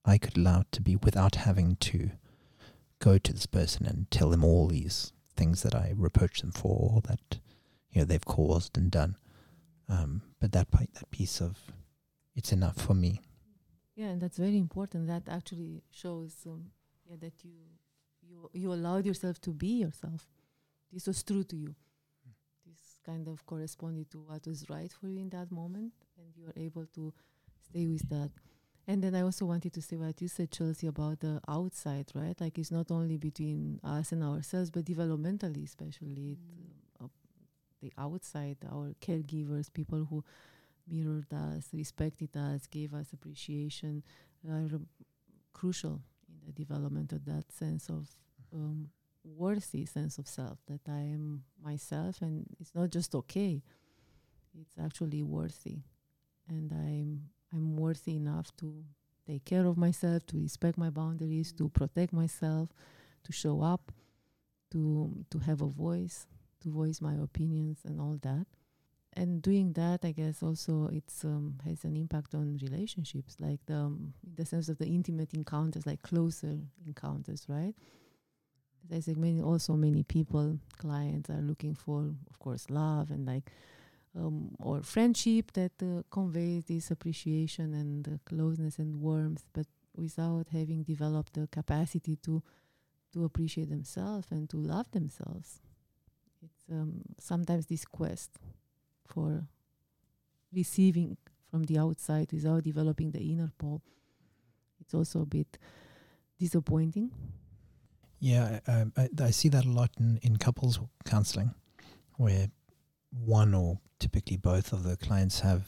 I could allow it to be without having to go to this person and tell them all these things that I reproach them for, or that, you know, they've caused and done. Um, but that pi- that piece of, it's enough for me. Yeah, and that's very important. That actually shows um, yeah, that you you you allowed yourself to be yourself. This was true to you. This kind of corresponded to what was right for you in that moment, and you were able to stay with that. And then I also wanted to say what you said, Chelsea, about the outside, right? Like it's not only between us and ourselves, but developmentally, especially mm. it, uh, the outside, our caregivers, people who mirrored us, respected us, gave us appreciation, are um, crucial in the development of that sense of um, worthy sense of self, that I am myself, and it's not just okay, it's actually worthy, and I'm I'm worthy enough to take care of myself, to respect my boundaries, to protect myself, to show up, to to have a voice, to voice my opinions and all that. And doing that, I guess, also it's um, has an impact on relationships, like the um, in the sense of the intimate encounters, like closer encounters, right? There's like many, also many people, clients are looking for, of course, love and like um, or friendship that uh, conveys this appreciation and uh, closeness and warmth, but without having developed the capacity to to appreciate themselves and to love themselves. It's um, sometimes this quest for receiving from the outside without developing the inner pole. It's also a bit disappointing. Yeah, I, I, I see that a lot in, in couples counseling, where one or typically both of the clients have,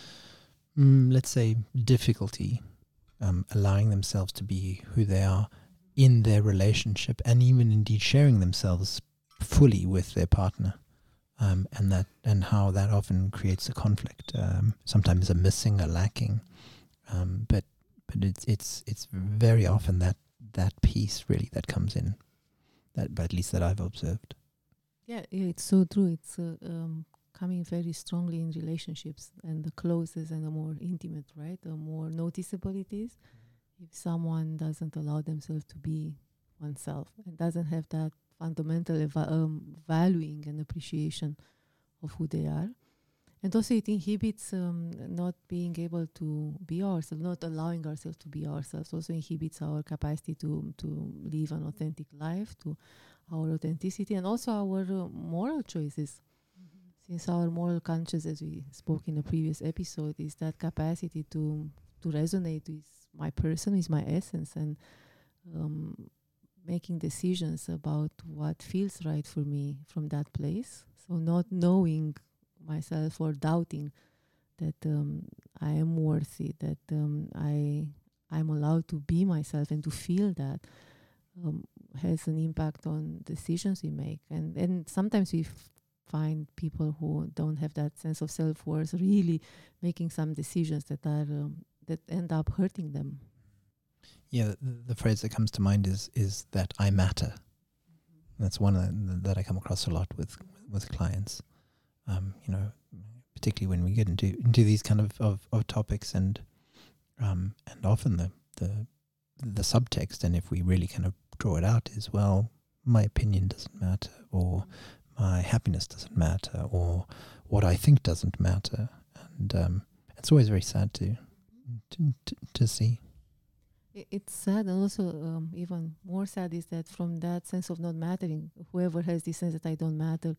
mm, let's say, difficulty um, allowing themselves to be who they are in their relationship, and even indeed sharing themselves fully with their partner. Um, and that, and how that often creates a conflict. Um, sometimes a missing, a lacking, um, but but it's it's it's very often that that piece really that comes in. That, but at least that I've observed. Yeah, it's so true. It's uh, um, coming very strongly in relationships, and the closest and the more intimate, right? The more noticeable it is. If someone doesn't allow themselves to be oneself and doesn't have that fundamental eva- um, valuing and appreciation of who they are. And also it inhibits um, not being able to be ourselves, not allowing ourselves to be ourselves. Also inhibits our capacity to, to live an authentic life, to our authenticity, and also our uh, moral choices. Mm-hmm. Since our moral conscience, as we spoke in a previous episode, is that capacity to, to resonate with my person, with my essence, and um, making decisions about what feels right for me from that place. So not knowing myself or doubting that um, I am worthy, that um, I I'm allowed to be myself and to feel that um, has an impact on decisions we make. And and sometimes we f- find people who don't have that sense of self-worth really making some decisions that are um, that end up hurting them. Yeah, the, the phrase that comes to mind is is that I matter. Mm-hmm. That's one that, that I come across a lot with with clients. Um, you know, particularly when we get into into these kind of, of, of topics, and um, and often the, the the subtext, and if we really kind of draw it out, is, well, my opinion doesn't matter, or my happiness doesn't matter, or what I think doesn't matter, and um, it's always very sad to to to, to see. It's sad, and also um, even more sad is that from that sense of not mattering, whoever has this sense that I don't matter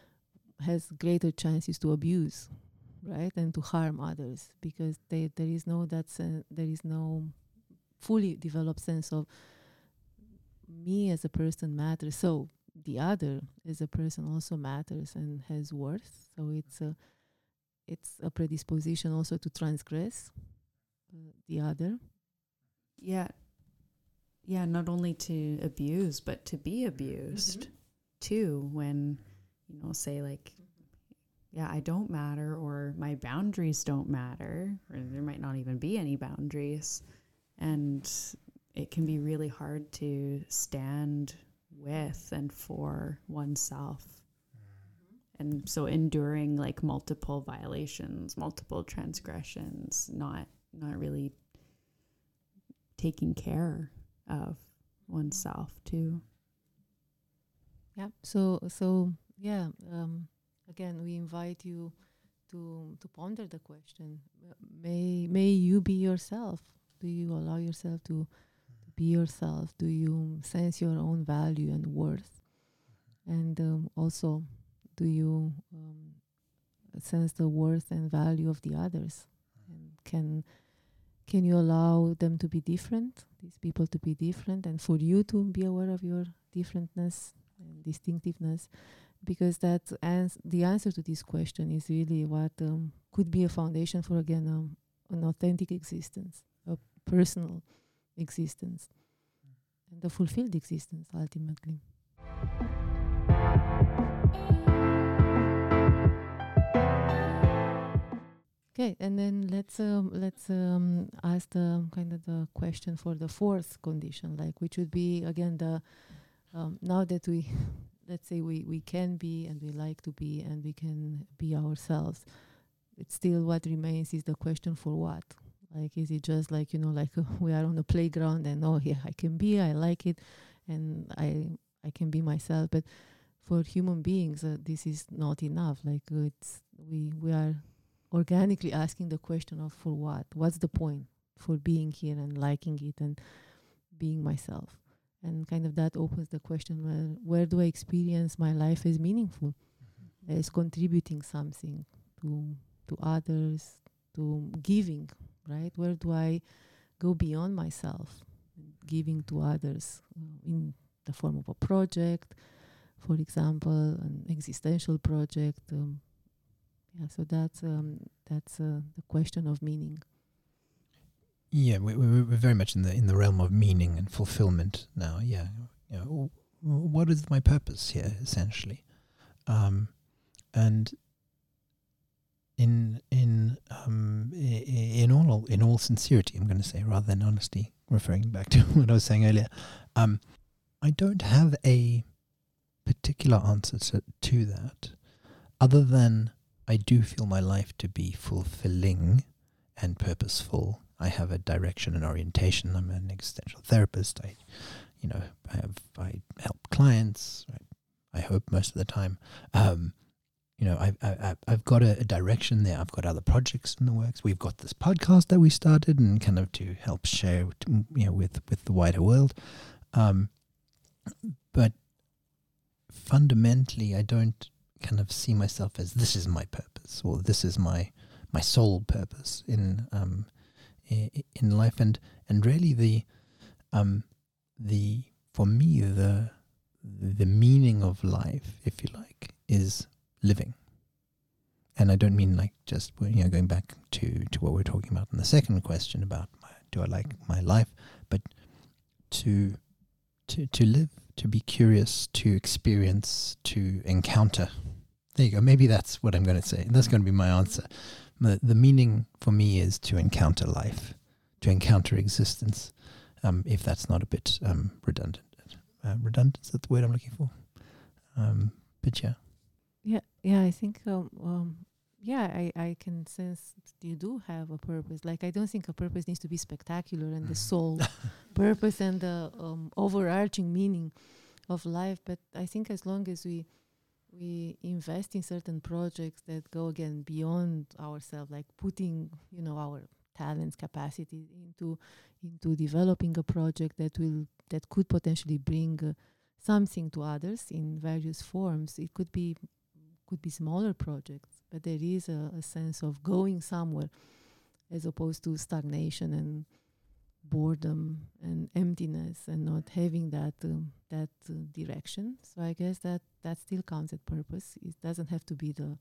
has greater chances to abuse, right, and to harm others, because they, there is no that sen- there is no fully developed sense of me as a person matters, so the other as a person also matters and has worth. So it's a it's a predisposition also to transgress uh, the other. Yeah. Yeah, not only to abuse, but to be abused mm-hmm. too, when, you know, say like, yeah, I don't matter, or my boundaries don't matter, or there might not even be any boundaries. And it can be really hard to stand with and for oneself. Mm-hmm. And so enduring like multiple violations, multiple transgressions, not not really taking care of oneself too. Yeah. So so yeah. Um, again, we invite you to to ponder the question. Uh, May may you be yourself. Do you allow yourself to, to be yourself? Do you sense your own value and worth? And um, also, do you um, sense the worth and value of the others? And can can you allow them to be different? These people to be different, and for you to be aware of your differentness and distinctiveness, because that ans- the answer to this question is really what um, could be a foundation for again um, an authentic existence, a personal existence, and a fulfilled existence ultimately. Okay, and then let's um, let's um, ask the kind of the question for the fourth condition, like which would be again the um, now that we let's say we we can be and we like to be and we can be ourselves. It's still what remains is the question for what. Like, is it just like, you know, like uh, we are on a playground and oh yeah, I can be, I like it, and I I can be myself. But for human beings, uh, this is not enough. Like uh, it's we we are organically asking the question of for what? What's the point for being here and liking it and being myself? And kind of that opens the question where where do I experience my life as meaningful, mm-hmm. as contributing something to to others, to giving, right? Where do I go beyond myself, giving to others uh, in the form of a project, for example, an existential project. Um, yeah, so that's um, that's uh, the question of meaning. Yeah, we, we, we're very much in the in the realm of meaning and fulfillment now. Yeah, you know, what is my purpose here, essentially, um, and in in um, in all in all sincerity, I'm going to say, rather than honesty, referring back to what I was saying earlier, um, I don't have a particular answer to, to that, other than I do feel my life to be fulfilling and purposeful. I have a direction and orientation. I'm an existential therapist. I, you know, I have I help clients. I, I hope most of the time. Um, you know, I've I, I've got a, a direction there. I've got other projects in the works. We've got this podcast that we started, and kind of to help share, you know, with with the wider world. Um, but fundamentally, I don't kind of see myself as this is my purpose or this is my my sole purpose in um. in life, and and really the um the for me the the meaning of life, if you like, is living. And I don't mean like just, you know, going back to to what we we're talking about in the second question about my, do I like my life, but to to to live, to be curious, to experience, to encounter. There you go. Maybe that's what I'm going to say. That's going to be my answer. The, the meaning for me is to encounter life, to encounter existence, um, if that's not a bit um, redundant. Uh, redundant, is that the word I'm looking for? Um, but yeah. Yeah, yeah, I think, um, um, yeah, I, I can sense you do have a purpose. Like, I don't think a purpose needs to be spectacular and the sole purpose and the um, overarching meaning of life. But I think as long as we we invest in certain projects that go again beyond ourselves, like putting, you know, our talents, capacity into into developing a project that will that could potentially bring uh, something to others in various forms. It could be could be smaller projects, but there is a, a sense of going somewhere as opposed to stagnation and boredom and emptiness and not having that um, that uh, direction. So I guess that that still counts as purpose. It doesn't have to be the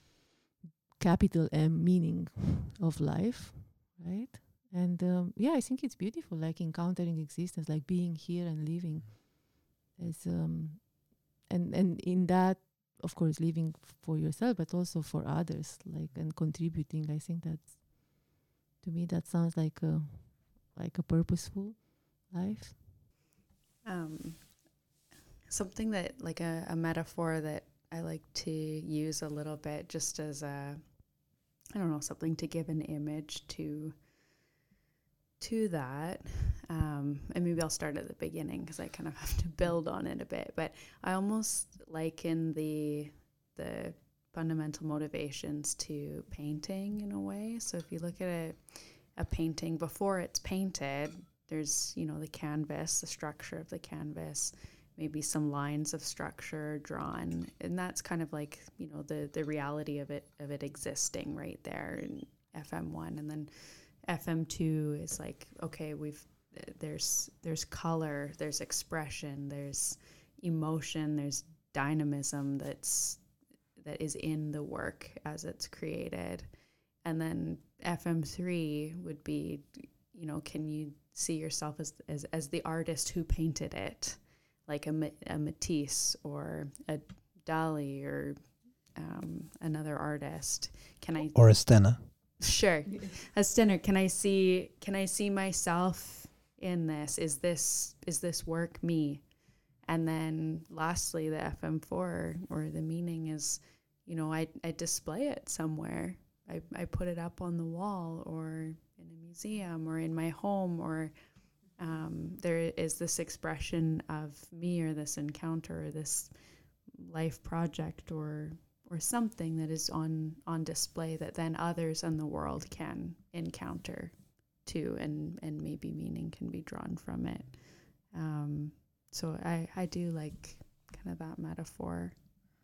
capital M meaning of life, right? And um, yeah, I think it's beautiful, like encountering existence, like being here and living as um and and in that, of course, living f- for yourself, but also for others, like, and contributing. I think that's, to me, that sounds like a like a purposeful life. Um, something that, like a, a metaphor that I like to use a little bit, just as a, I don't know, something to give an image to to that, um, and maybe I'll start at the beginning because I kind of have to build on it a bit. But I almost liken the the fundamental motivations to painting in a way. So if you look at a, a painting before it's painted, there's, you know, the canvas, the structure of the canvas, maybe some lines of structure drawn, and that's kind of like, you know, the the reality of it of it existing right there in F M one. And then F M two is like, okay, we've there's there's color, there's expression, there's emotion, there's dynamism that's that is in the work as it's created. And then F M three would be, you know, can you see yourself as as, as the artist who painted it, like a, a Matisse or a Dali or um, another artist? Can I or a Stenner? Sure, a Stenner. Can I see? Can I see myself in this? Is this is this work me? And then lastly, the F M four or the meaning is, you know, I, I display it somewhere. I, I put it up on the wall or in a museum or in my home, or um, there is this expression of me or this encounter or this life project or or something that is on, on display that then others in the world can encounter too, and, and maybe meaning can be drawn from it. Um, So I, I do like kind of that metaphor.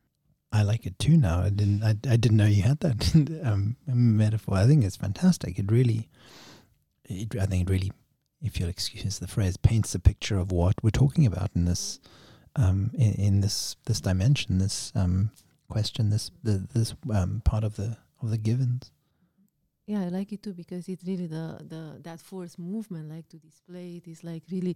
I like it too now. I didn't I, I didn't know you had that um, metaphor. I think it's fantastic. It really, it, I think it really, if you'll excuse the phrase, paints a picture of what we're talking about in this, um, in, in this this dimension, this um, question, this the, this um, part of the of the givens. Yeah, I like it too because it's really the the that force movement, like to display it is like really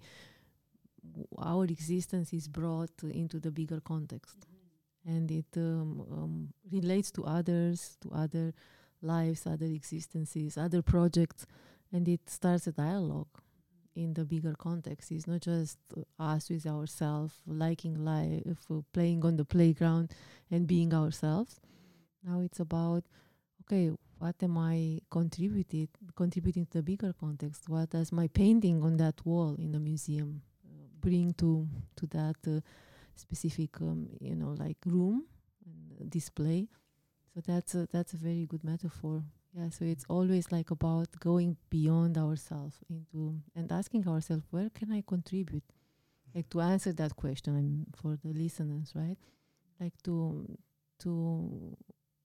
our existence is brought into the bigger context, mm-hmm. and it um, um, relates to others, to other lives, other existences, other projects, and it starts a dialogue in the bigger context. It's not just uh, us with ourselves, liking life, uh, playing on the playground and being ourselves. Now it's about, okay, what am I contributed, contributing to the bigger context? What does my painting on that wall in the museum bring to to that uh, specific um, you know, like room and uh, display? So that's a, that's a very good metaphor. Yeah, so it's always like about going beyond ourselves into and asking ourselves, where can I contribute? Like to answer that question, um, for the listeners, right? Like to to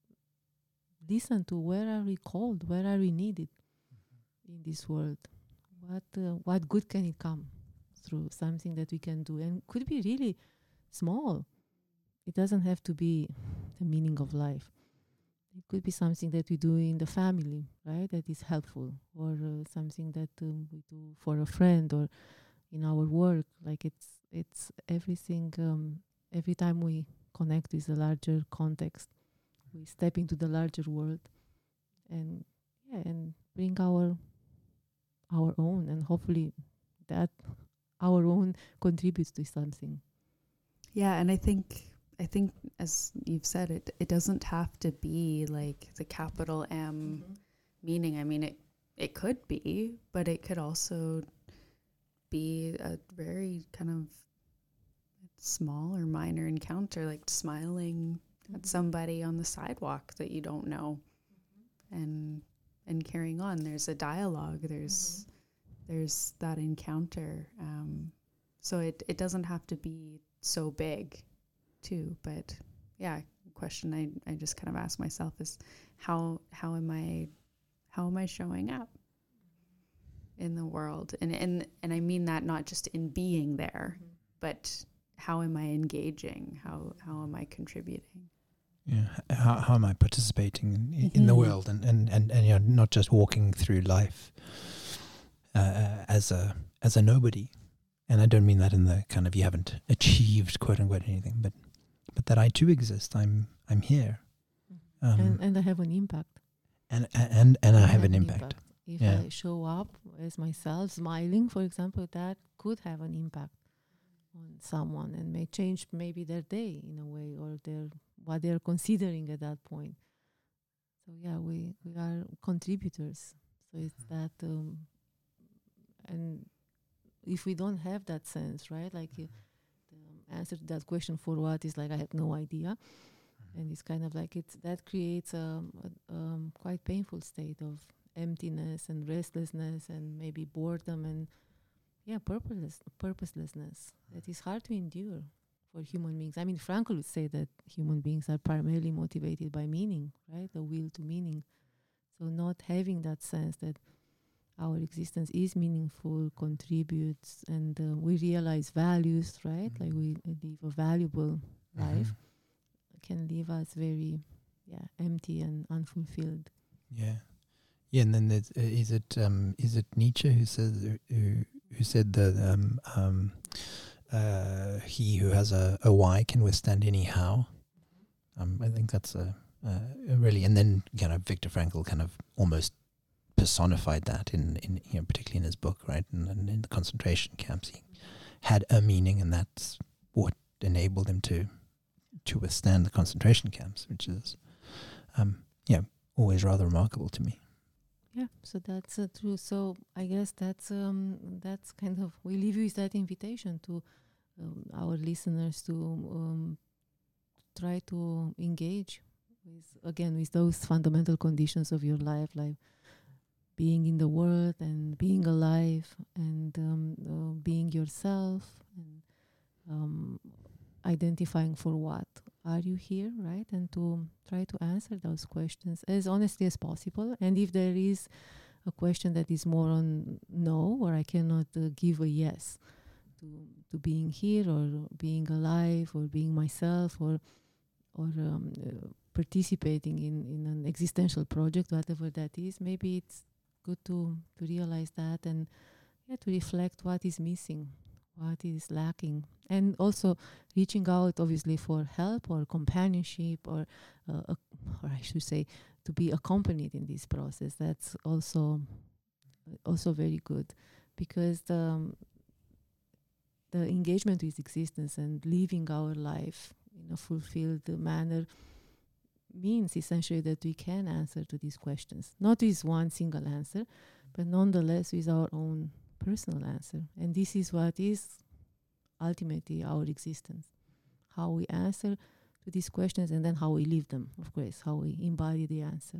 listen to where are we called, where are we needed mm-hmm. in this world? What uh, what good can it come through something that we can do, and could be really small. It doesn't have to be the meaning of life. It could be something that we do in the family, right? That is helpful, or uh, something that um, we do for a friend, or in our work. Like it's it's everything. Um, every time we connect with a larger context, we step into the larger world, and yeah, and bring our our own, and hopefully that our own contributes to something. Yeah, and I think I think as you've said, it it doesn't have to be like the capital M mm-hmm. meaning. I mean, it it could be, but it could also be a very kind of small or minor encounter, like smiling mm-hmm. at somebody on the sidewalk that you don't know, mm-hmm. and and carrying on. There's a dialogue. There's mm-hmm. there's that encounter. Um, so it, it doesn't have to be so big too, but yeah, question I, I just kind of ask myself is how, how am I, how am I showing up in the world? And, and, and I mean that not just in being there, mm-hmm. but how am I engaging? How, how am I contributing? Yeah, how, how am I participating in, in mm-hmm. the world, and, and, and, and you know, not just walking through life Uh, as a as a nobody. And I don't mean that in the kind of you haven't achieved quote unquote anything, but but that I too exist. I'm I'm here, um, and and I have an impact. And and and I, I have, have an impact. impact. If yeah. I show up as myself, smiling, for example, that could have an impact on someone and may change maybe their day in a way, or their what they are considering at that point. So yeah, we we are contributors. So it's that. Um, and if we don't have that sense, right, like uh, the answer to that question, for what, is like I have no idea. Mm-hmm. And it's kind of like it's that creates um, a um, quite painful state of emptiness and restlessness and maybe boredom and yeah, purposeless, purposelessness that is hard to endure for human beings. I mean, Frankl would say that human beings are primarily motivated by meaning, right? The will to meaning. So not having that sense that our existence is meaningful, contributes, and uh, we realize values, right? Mm-hmm. Like we live a valuable mm-hmm. life, can leave us very, yeah, empty and unfulfilled. Yeah, yeah. And then there's, uh, is it um, is it Nietzsche who says uh, who who said that um, um, uh, he who has a, a why can withstand any how? Um, I think that's a, a really, and then you know Viktor Frankl kind of almost personified that in, in you know particularly in his book, right? And, and in the concentration camps, he had a meaning, and that's what enabled him to to withstand the concentration camps, which is um, yeah always rather remarkable to me. Yeah, so that's uh, true. So I guess that's um, that's kind of, we leave you with that invitation to um, our listeners to um, try to engage with, again, with those fundamental conditions of your life, like being in the world and being alive and um, uh, being yourself and um, identifying for what are you here, right? And to try to answer those questions as honestly as possible. And if there is a question that is more on no, or I cannot uh, give a yes to to being here or being alive or being myself or or um, uh, participating in, in an existential project, whatever that is, maybe it's good to, to realize that and yeah, to reflect what is missing, what is lacking, and also reaching out obviously for help or companionship or uh, uh, or I should say to be accompanied in this process. That's also also very good, because the um, the engagement with existence and living our life in a fulfilled manner means essentially that we can answer to these questions, not with one single answer, but nonetheless with our own personal answer. And this is what is ultimately our existence, how we answer to these questions and then how we live them, of course, how we embody the answer.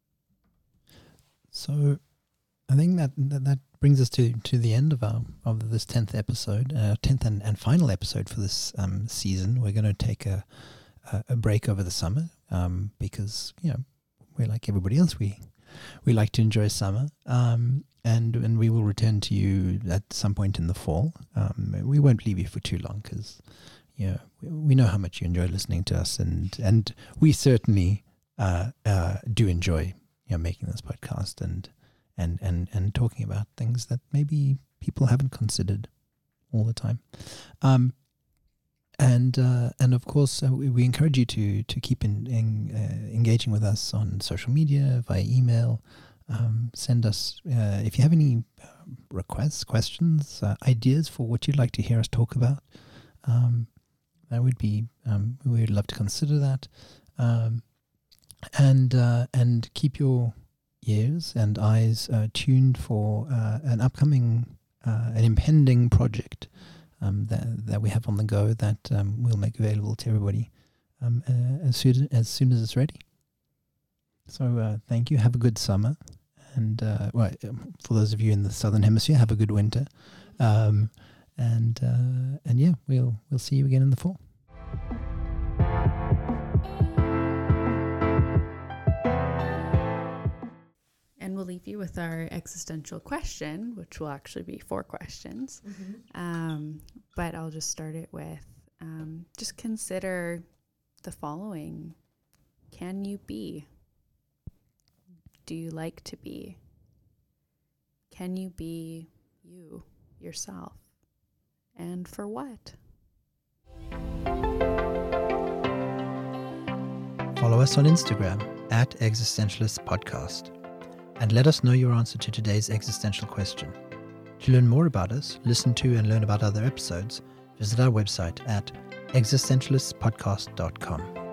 So I think that that, that brings us to, to the end of our of this tenth episode, uh, tenth and, and final episode for this um, season. We're going to take a, a a break over the summer um, because you know we're like everybody else. We we like to enjoy summer, um, and and we will return to you at some point in the fall. Um, we won't leave you for too long because you know, we, we know how much you enjoy listening to us, and and we certainly uh, uh, do enjoy you know making this podcast and. And, and, and talking about things that maybe people haven't considered all the time. Um, and uh, and of course, uh, we, we encourage you to to keep in, in, uh, engaging with us on social media, via email. Um, send us, uh, if you have any uh, requests, questions, uh, ideas for what you'd like to hear us talk about. Um, that would be, um, we would love to consider that. Um, and uh, and keep your ears and eyes uh, tuned for uh, an upcoming, uh, an impending project um, that that we have on the go that um, we'll make available to everybody um, uh, as soon as soon as it's ready. So uh, thank you. Have a good summer, and uh, well, um, for those of you in the southern hemisphere, have a good winter, um, and uh, and yeah, we'll we'll see you again in the fall. And we'll leave you with our existential question, which will actually be four questions. Mm-hmm. Um, but I'll just start it with, um, just consider the following. Can you be? Do you like to be? Can you be you, yourself? And for what? Follow us on Instagram at Existentialist Podcast. And let us know your answer to today's existential question. To learn more about us, listen to and learn about other episodes, visit our website at existentialist podcast dot com.